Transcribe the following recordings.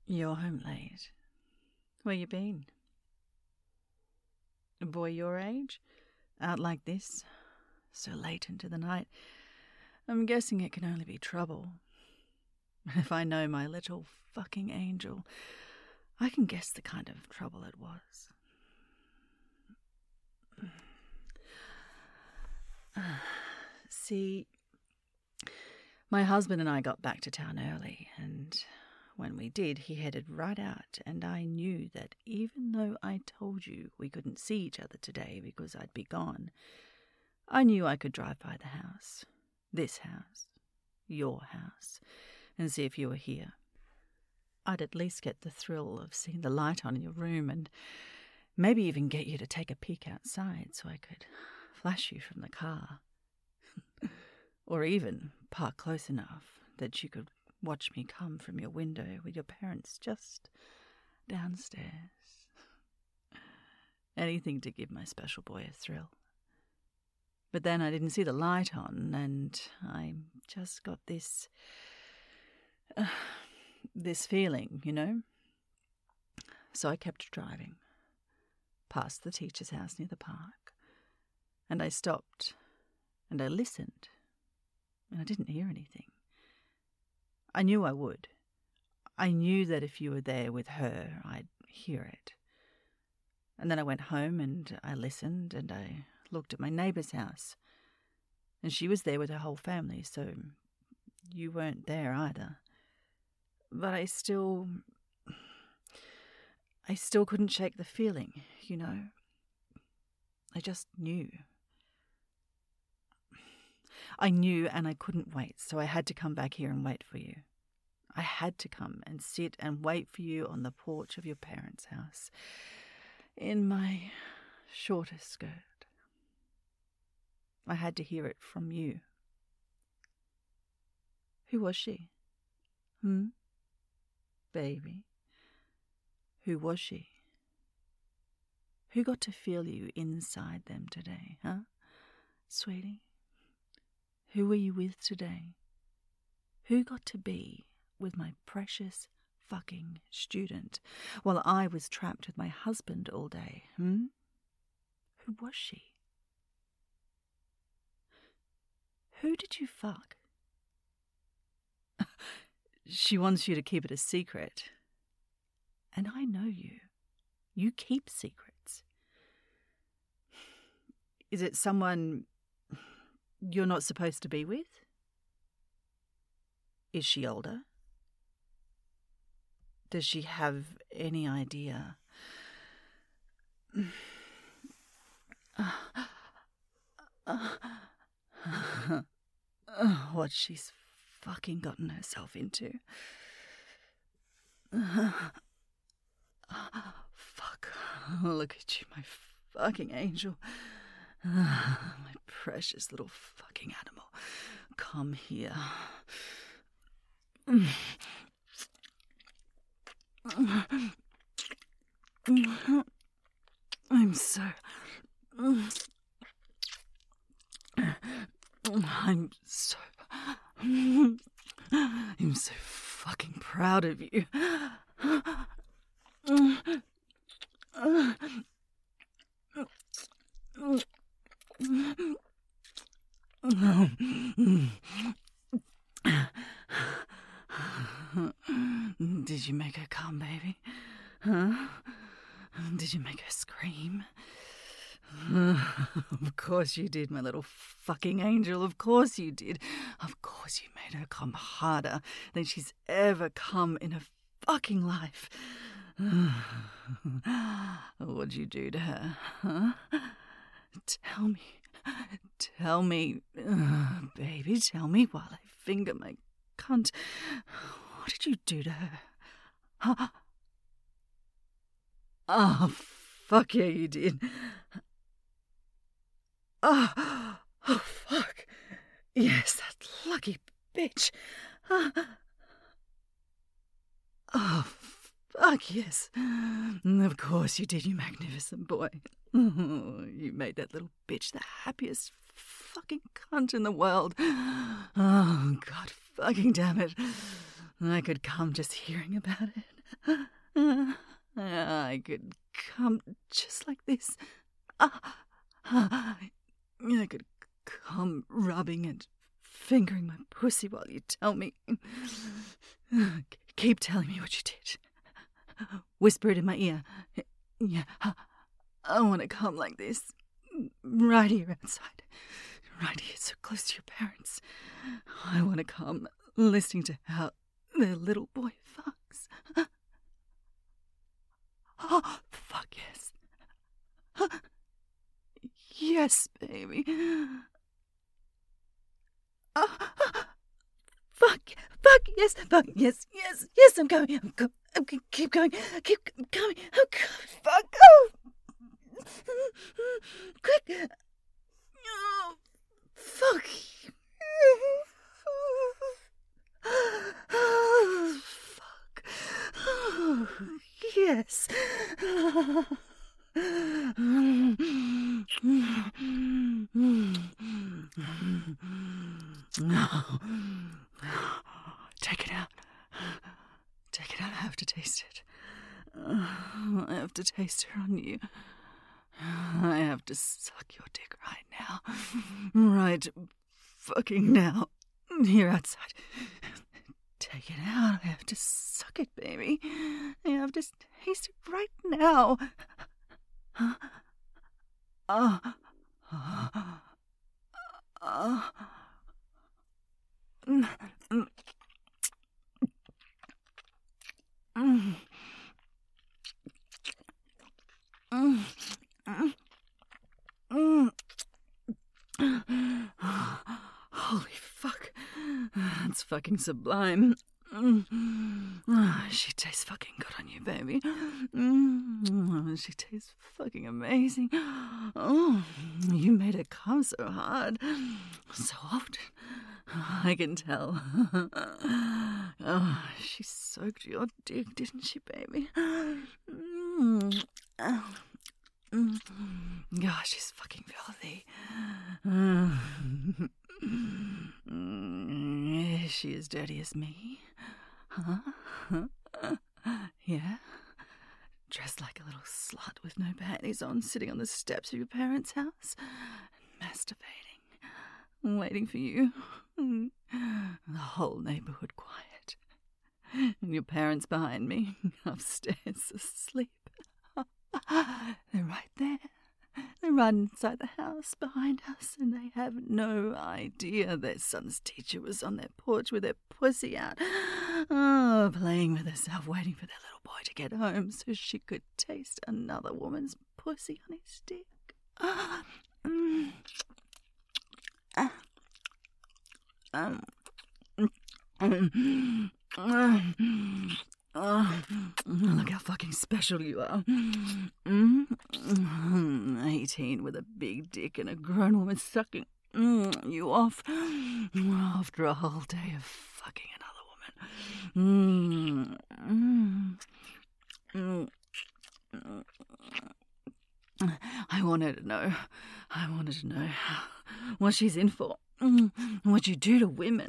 You're home late. Where you been? A boy your age? Out like this? So late into the night? I'm guessing it can only be trouble. If I know my little fucking angel, I can guess the kind of trouble it was. See, my husband and I got back to town early, and when we did, he headed right out, and I knew that even though I told you we couldn't see each other today because I'd be gone, I knew I could drive by the house, this house, your house, and see if you were here. I'd at least get the thrill of seeing the light on in your room and maybe even get you to take a peek outside so I could flash you from the car. Or even park close enough that you could watch me come from your window with your parents just downstairs. Anything to give my special boy a thrill. But then I didn't see the light on, and I just got this feeling, you know? So I kept driving, past the teacher's house near the park, and I stopped, and I listened, and I didn't hear anything. I knew I would. I knew that if you were there with her, I'd hear it. And then I went home and I listened and I looked at my neighbour's house. And she was there with her whole family, so you weren't there either. But I still couldn't shake the feeling, you know. I just knew. I knew, and I couldn't wait, so I had to come back here and wait for you. I had to come and sit and wait for you on the porch of your parents' house, in my shorter skirt. I had to hear it from you. Who was she? Baby? Who was she? Who got to feel you inside them today, huh? Sweetie? Who were you with today? Who got to be with my precious fucking student while I was trapped with my husband all day, Who was she? Who did you fuck? She wants you to keep it a secret. And I know you. You keep secrets. Is it someone you're not supposed to be with? Is she older? Does she have any idea what she's fucking gotten herself into? Fuck. Look at you, my fucking angel. My precious little fucking animal. Come here. I'm so fucking proud of you. Did you make her come, baby? Huh? Did you make her scream? Of course you did, my little fucking angel. Of course you did. Of course you made her come harder than she's ever come in her fucking life. What'd you do to her, huh? Tell me, baby, tell me while I finger my cunt. What did you do to her? Huh? Oh, fuck yeah, you did. Oh, fuck. Yes, that lucky bitch. Oh, fuck yes. Of course you did, you magnificent boy. You made that little bitch the happiest fucking cunt in the world. Oh, God fucking damn it. I could come just hearing about it. I could come just like this. I could come rubbing and fingering my pussy while you tell me. Keep telling me what you did. Whisper it in my ear. Yeah, I want to come like this. Right here outside. Right here, so close to your parents. I want to come listening to how their little boy fucks. Oh, fuck yes. Yes, baby. Fuck, yes, I'm coming. Keep going, keep coming. I'm coming, fuck. Oh. Quick. Oh, fuck. Oh, fuck. Oh, yes. Take it out. Take it out. I have to taste it. I have to taste her on you. I have to suck your dick right now. Right fucking now. Here outside. Take it out. I have to suck it, baby. I have to taste it right now. Holy fuck. That's fucking sublime. She tastes fucking good on you, baby. She tastes fucking amazing. Oh, you made her come so hard. So often. I can tell. Oh, she soaked your dick, didn't she, baby? Gosh, she's fucking filthy. Is she as dirty as me? Huh? Yeah? Dressed like a little slut with no panties on, sitting on the steps of your parents' house, masturbating, waiting for you. The whole neighborhood quiet. And your parents behind me, upstairs, asleep. They're right there. They're right inside the house behind us, and they have no idea their son's teacher was on their porch with their pussy out, playing with herself, waiting for their little boy to get home so she could taste another woman's pussy on his dick. Look how fucking special you are. 18 with a big dick and a grown woman sucking you off after a whole day of fucking another woman. I wanted to know what she's in for. What you do to women.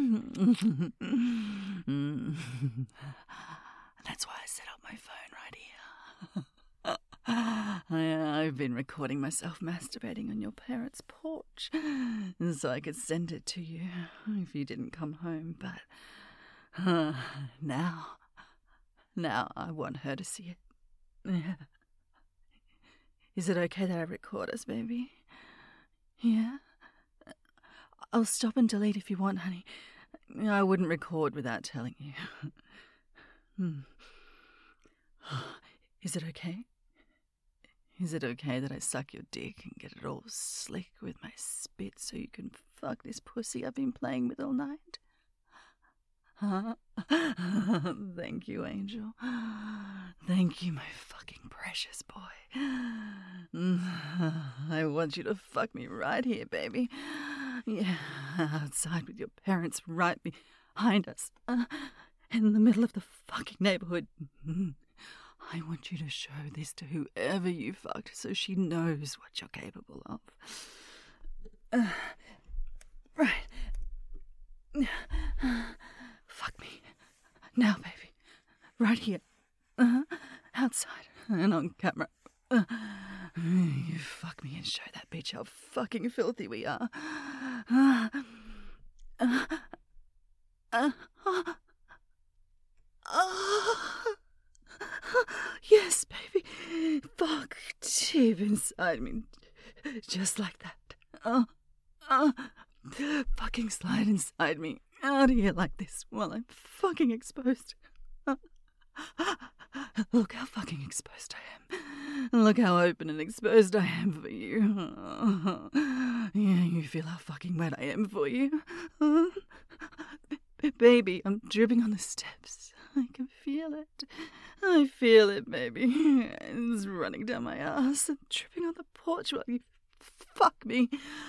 That's why I set up my phone right here. I've been recording myself masturbating on your parents' porch so I could send it to you if you didn't come home. But now I want her to see it. Is it okay that I record us, baby? Yeah? I'll stop and delete if you want, honey. I wouldn't record without telling you. Is it okay? Is it okay that I suck your dick and get it all slick with my spit so you can fuck this pussy I've been playing with all night? Huh? Thank you, Angel. Thank you, my fucking precious boy. I want you to fuck me right here, baby. Yeah, outside with your parents right behind us. In the middle of the fucking neighborhood. I want you to show this to whoever you fucked so she knows what you're capable of. Right. Fuck me. Now, baby. Right here. Outside. And on camera. You fuck me and show that bitch how fucking filthy we are. Yes, baby. Fuck deep inside me. Just like that. Fucking slide inside me. Out of here like this while I'm fucking exposed. Look how fucking exposed I am. Look how open and exposed I am for you. Yeah, you feel how fucking wet I am for you. Baby, I'm dripping on the steps. I can feel it. I feel it, baby. It's running down my ass. I'm dripping on the porch while you fuck me.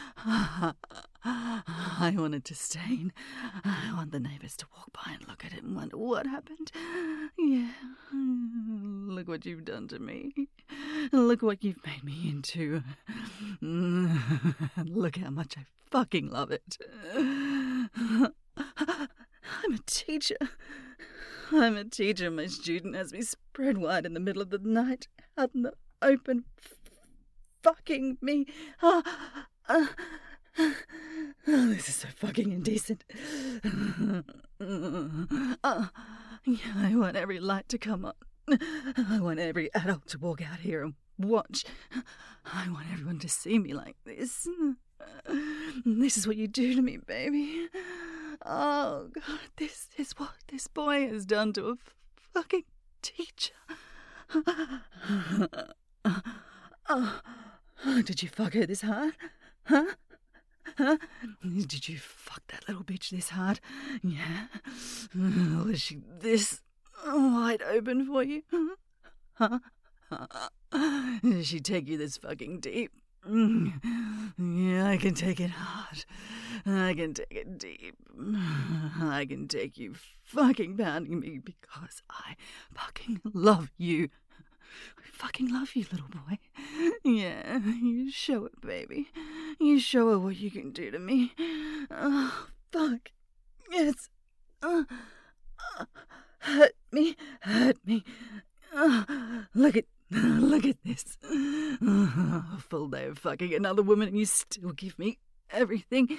I wanted to stain. I want the neighbours to walk by and look at it and wonder what happened. Yeah. Look what you've done to me. Look what you've made me into. Look how much I fucking love it. I'm a teacher. I'm a teacher. My student has me spread wide in the middle of the night, out in the open, fucking me. This is so fucking indecent. Yeah, I want every light to come on. I want every adult to walk out here and watch. I want everyone to see me like this. This is what you do to me, baby. Oh, God, this is what this boy has done to a fucking teacher. Did you fuck her this hard? Huh? Did you fuck that little bitch this hard? Yeah? Was she this wide open for you? Huh? Did she take you this fucking deep? Yeah, I can take it hard. I can take it deep. I can take you fucking pounding me because I fucking love you. I fucking love you, little boy. Yeah, you show it, baby. You show her what you can do to me. Oh, fuck. Yes. Hurt me. Look at this. A full day of fucking another woman and you still give me everything.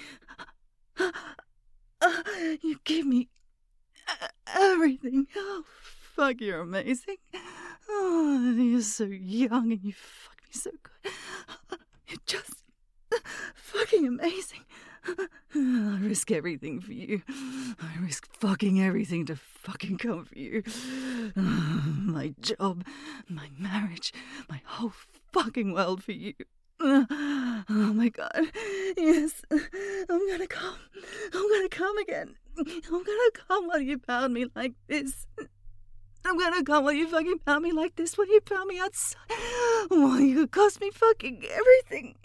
You give me everything. Oh, fuck, you're amazing. Oh, you're so young and you fuck me so good. You're just fucking amazing. I risk everything for you. I risk fucking everything to fucking come for you. My job, my marriage, my whole fucking world for you. Oh my God. Yes. I'm gonna come. I'm gonna come again. I'm gonna come while you pound me like this. I'm gonna come while you fucking pound me like this, while you pound me outside, while you could cost me fucking everything.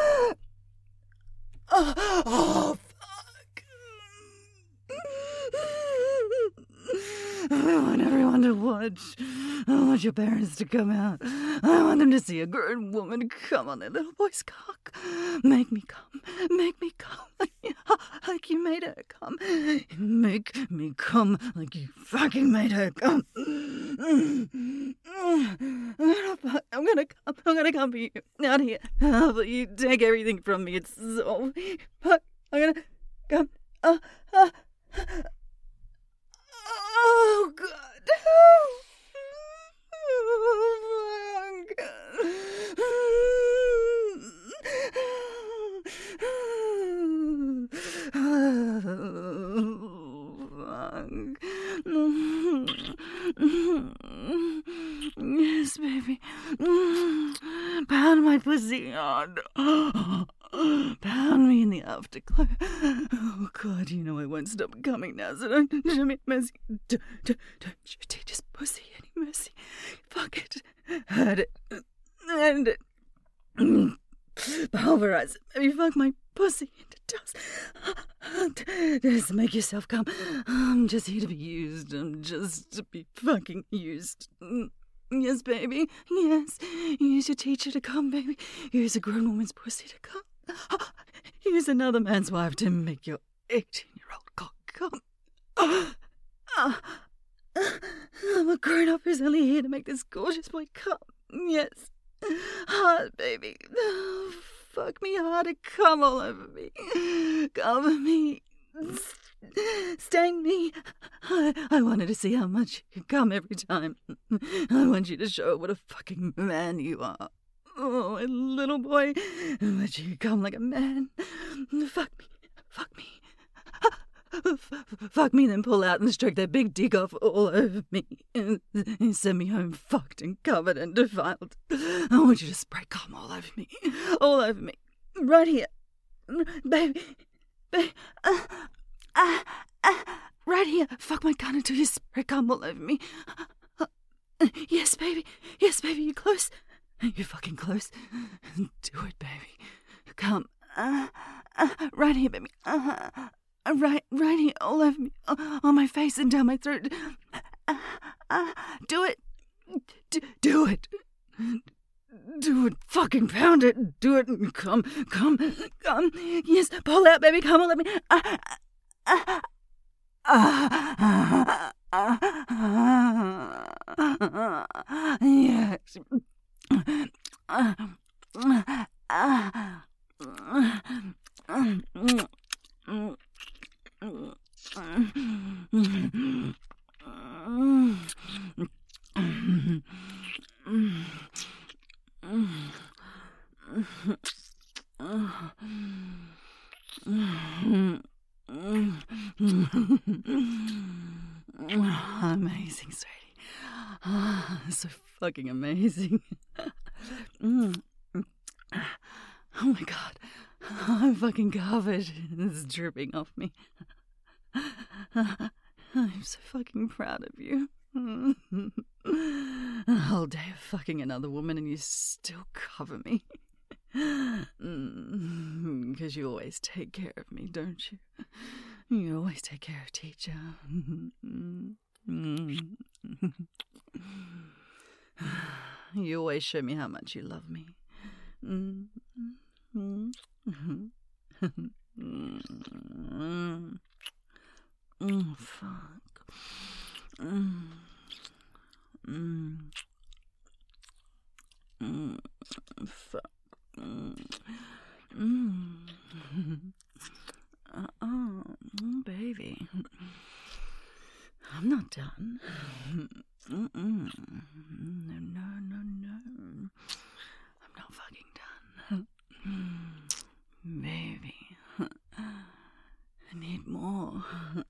Oh, fuck. I want everyone to watch. I want your parents to come out. I want them to see a grown woman come on their little boy's cock. Make me come. Make me come like you made her come. Make me come like you fucking made her come. I'm gonna come for you out here. But you take everything from me. It's so. But I'm gonna come. Oh, God. Yes, baby. Pound my pussy hard. Pound me in the afterglow. Oh, God, you know I won't stop coming now, so don't show me mercy. Don't you teach this pussy any mercy. Fuck it. Hurt it. End it. Pulverize it. Maybe fuck my pussy into dust. Just make yourself come. I'm just here to be used. I'm just to be fucking used. Yes, baby. Yes. Use your teacher to come, baby. Use a grown woman's pussy to come. Use another man's wife to make your 18-year-old cock come. I'm a right off who's only here to make this gorgeous boy come. Yes. Hard, baby. Oh, fuck me harder. Come all over me. Cover me. Sting me. I wanted to see how much you could come every time. I want you to show what a fucking man you are. Oh, little boy, but you come like a man. Fuck me. Fuck me. Fuck me, then pull out and stroke that big dick off all over me. And send me home fucked and covered and defiled. I want you to spray cum all over me. All over me. Right here. Baby. Right here. Fuck my gun until you spray cum all over me. Yes, baby. Yes, baby, you close? You fucking close? Do it, baby. Come. Right here, baby. Right here, all over me, on my face and down my throat. Do it. Do it. Do it. Fucking pound it. Do it. Come. Yes, pull out, baby. Come on, let me. Yes. Amazing, sweetie. So fucking amazing. Oh my God. I'm fucking covered. It's dripping off me. I'm so fucking proud of you. A whole day of fucking another woman and you still cover me. Because you always take care of me, don't you? You always take care of teacher. You always show me how much you love me. Fuck. Fuck. Baby. I'm not done. No. I'm not fucking done. Baby. I need more.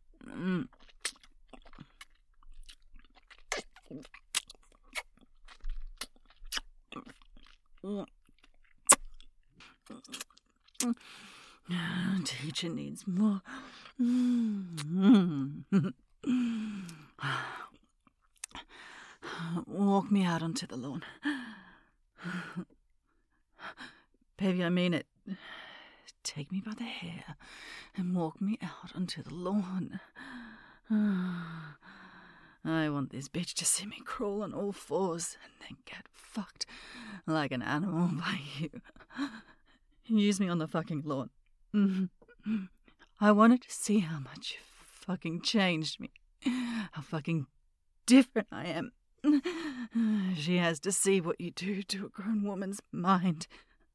Teacher needs more. Walk me out onto the lawn. Baby, I mean it. Take me by the hair and walk me out onto the lawn. I want this bitch to see me crawl on all fours and then get fucked like an animal by you. Use me on the fucking lawn. I wanted to see how much you fucking changed me. How fucking different I am. She has to see what you do to a grown woman's mind.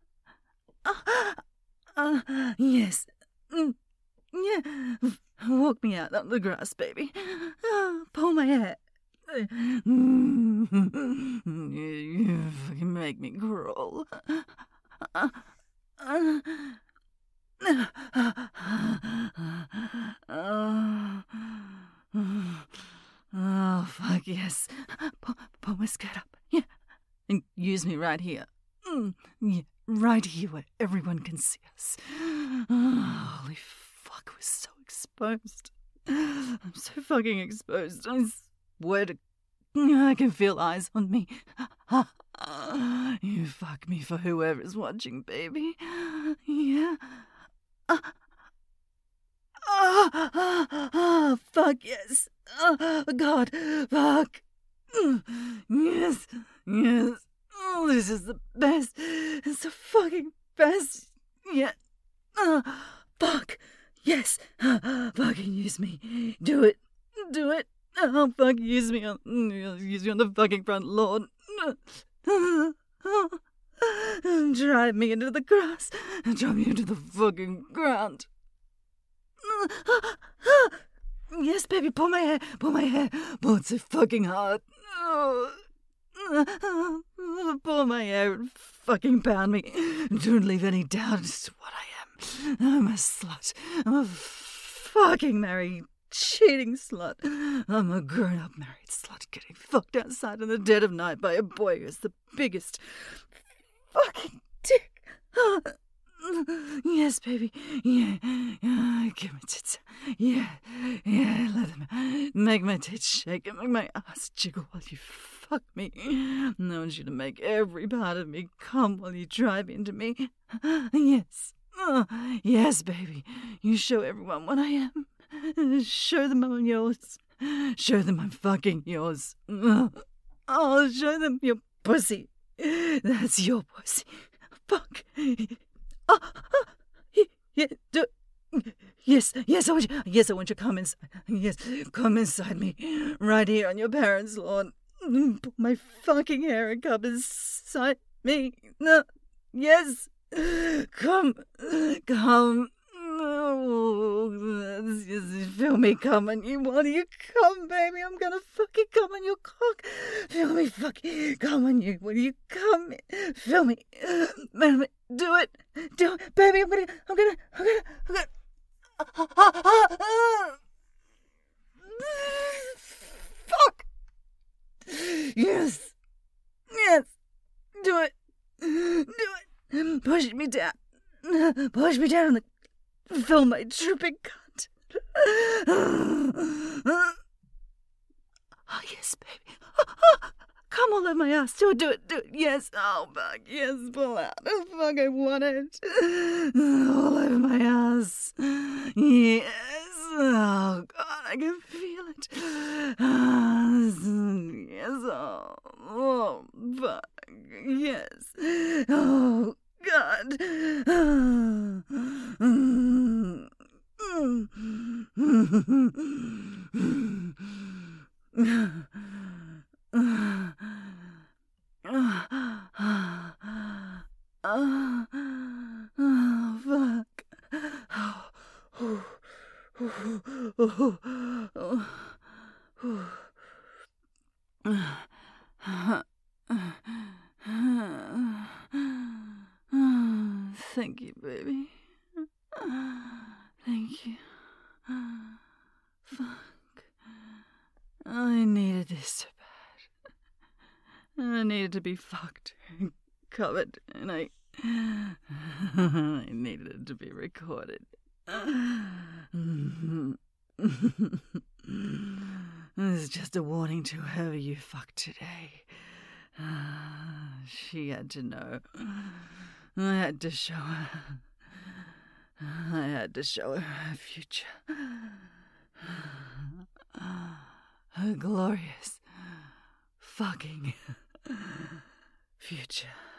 Yes. Yeah. Walk me out on the grass, baby. Pull my hair. You fucking make me crawl. Oh, fuck yes. Pull my skirt up. Yeah. And use me right here. Yeah, right here where everyone can see us. Holy fuck, we're so exposed. I'm so fucking exposed. I swear to... I can feel eyes on me. You fuck me for whoever's watching, baby. Yeah. Fuck yes. God, fuck. Yes. Oh, this is the best. It's the fucking best. Yeah. Fuck. Yes. Fucking use me. Do it. Oh, fuck, use me on the fucking front lawn. Drive me into the grass. Drive me into the fucking ground. Yes, baby, pull my hair. Pull it so fucking hard. Pull my hair and fucking pound me. Don't leave any doubt as to what I am. I'm a slut. I'm a fucking married, cheating slut. I'm a grown-up married slut getting fucked outside in the dead of night by a boy who has the biggest fucking dick. Yes, baby. Yeah. Give me tits. Yeah. Let them make my tits shake and make my ass jiggle while you fuck me. I want you to make every part of me come while you drive into me. Yes. Yes, baby. You show everyone what I am. Show them I'm yours. Show them I'm fucking yours. I'll show them your pussy. That's your pussy. Fuck. Yes, I want you. I want you to come inside. Yes, come inside me, right here on your parents' lawn. Pull my fucking hair and come inside me. No, yes, come. Oh, feel me coming. You want you come, baby? I'm gonna fucking come on your cock. Feel me fucking come on you. Will you come? Feel me. Do it, baby. I'm gonna. Fuck. Yes. Do it. Push me down. Feel my dripping cunt. Oh, yes, baby. Come all over my ass. Do it. Yes. Oh, fuck. Yes, pull out. Oh, fuck, I want it. All over my ass. Yes. Oh, God, I can feel it. Yes. Oh, fuck. Yes. Oh, God. Fuck. Thank you, baby. Thank you. Fuck. I needed this so bad. I needed to be fucked and covered, and I needed it to be recorded. This is just a warning to whoever you fuck today. She had to know. I had to show her. I had to show her her future. Her glorious fucking future.